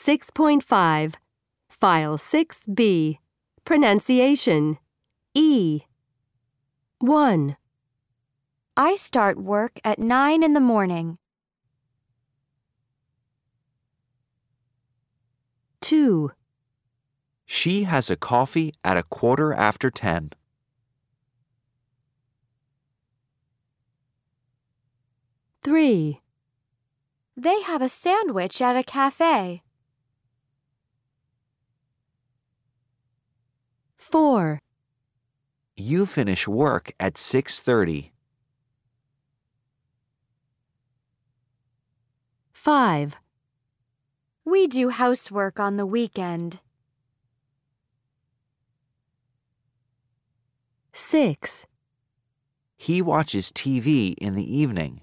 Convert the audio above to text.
6.5. File 6B. Pronunciation. E. 1, I start work at 9 in the morning. 2, She has a coffee at 10:15. 3, They have a sandwich at a cafe. 4, You finish work at 6:30. 5, We do housework on the weekend. 6, He watches TV in the evening.